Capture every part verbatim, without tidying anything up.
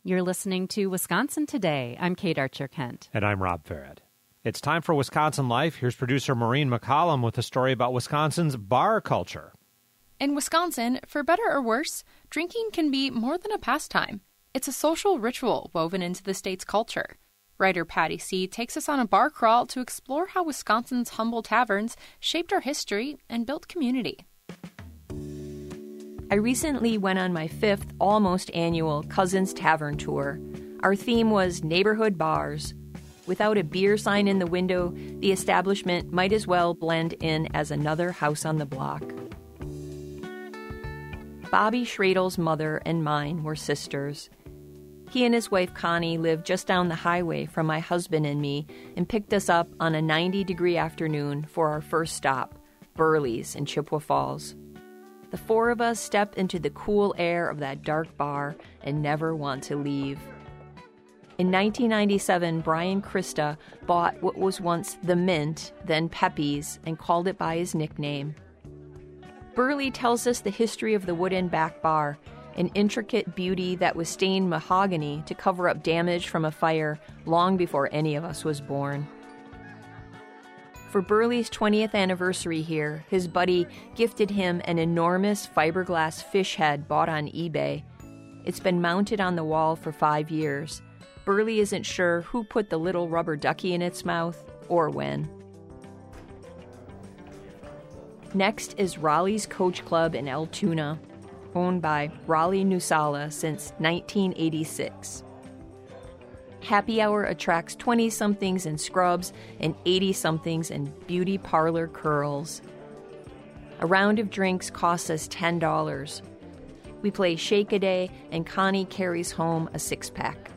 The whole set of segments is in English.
You're listening to Wisconsin Today. I'm Kate Archer-Kent. And I'm Rob Farrett. It's time for Wisconsin Life. Here's producer Maureen McCollum with a story about Wisconsin's bar culture. In Wisconsin, for better or worse, drinking can be more than a pastime. It's a social ritual woven into the state's culture. Writer Patty C. takes us on a bar crawl to explore how Wisconsin's humble taverns shaped our history and built community. I recently went on my fifth, almost annual Cousins Tavern tour. Our theme was neighborhood bars. Without a beer sign in the window, the establishment might as well blend in as another house on the block. Bobby Schradel's mother and mine were sisters. He and his wife Connie lived just down the highway from my husband and me and picked us up on a ninety-degree afternoon for our first stop, Burley's in Chippewa Falls. The four of us step into the cool air of that dark bar and never want to leave. In nineteen ninety-seven, Brian Christa bought what was once The Mint, then Pepe's, and called it by his nickname. Burley tells us the history of the wooden back bar, an intricate beauty that was stained mahogany to cover up damage from a fire long before any of us was born. For Burley's twentieth anniversary here, his buddy gifted him an enormous fiberglass fish head bought on eBay. It's been mounted on the wall for five years. Burley isn't sure who put the little rubber ducky in its mouth or when. Next is Raleigh's Coach Club in Altoona, owned by Raleigh Nusala since nineteen eighty-six. Happy Hour attracts twenty-somethings in scrubs and eighty-somethings in beauty parlor curls. A round of drinks costs us ten dollars. We play Shake-a-Day, and Connie carries home a six-pack.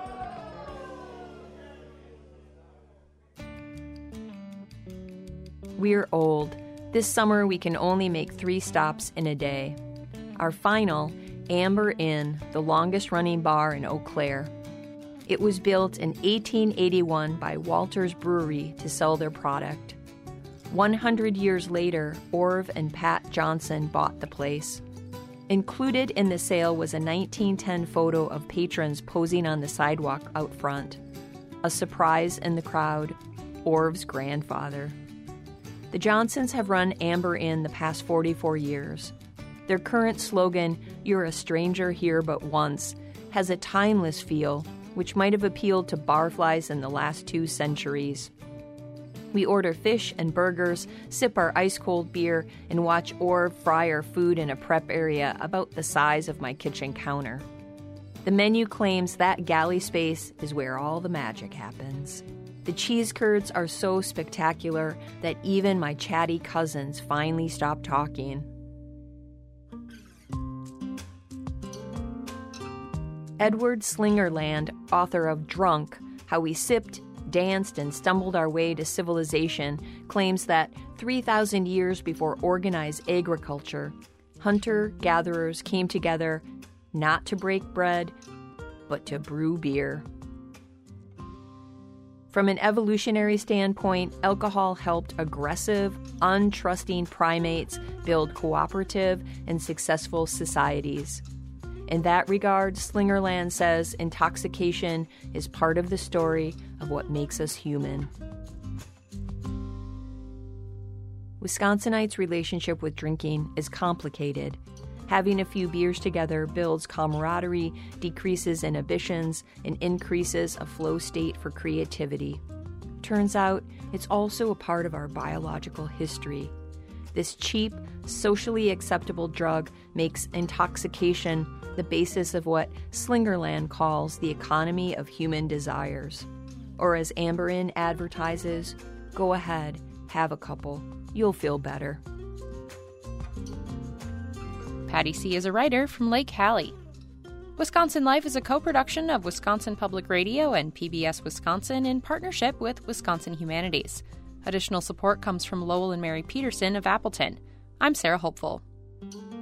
We're old. This summer we can only make three stops in a day. Our final, Amber Inn, the longest-running bar in Eau Claire. It was built in eighteen eighty-one by Walters Brewery to sell their product. one hundred years later, Orv and Pat Johnson bought the place. Included in the sale was a nineteen ten photo of patrons posing on the sidewalk out front. A surprise in the crowd, Orv's grandfather. The Johnsons have run Amber Inn the past forty-four years. Their current slogan, "You're a stranger here but once," has a timeless feel, which might have appealed to barflies in the last two centuries. We order fish and burgers, sip our ice-cold beer, and watch Orv fry our food in a prep area about the size of my kitchen counter. The menu claims that galley space is where all the magic happens. The cheese curds are so spectacular that even my chatty cousins finally stop talking. Edward Slingerland, author of Drunk, How We Sipped, Danced, and Stumbled Our Way to Civilization, claims that three thousand years before organized agriculture, hunter-gatherers came together not to break bread, but to brew beer. From an evolutionary standpoint, alcohol helped aggressive, untrusting primates build cooperative and successful societies. In that regard, Slingerland says intoxication is part of the story of what makes us human. Wisconsinites' relationship with drinking is complicated. Having a few beers together builds camaraderie, decreases inhibitions, and increases a flow state for creativity. Turns out, it's also a part of our biological history. This cheap, socially acceptable drug makes intoxication the basis of what Slingerland calls the economy of human desires. Or as Amber Inn advertises, go ahead, have a couple. You'll feel better. Patty C. is a writer from Lake Hallie. Wisconsin Life is a co-production of Wisconsin Public Radio and P B S Wisconsin in partnership with Wisconsin Humanities. Additional support comes from Lowell and Mary Peterson of Appleton. I'm Sarah Hopeful.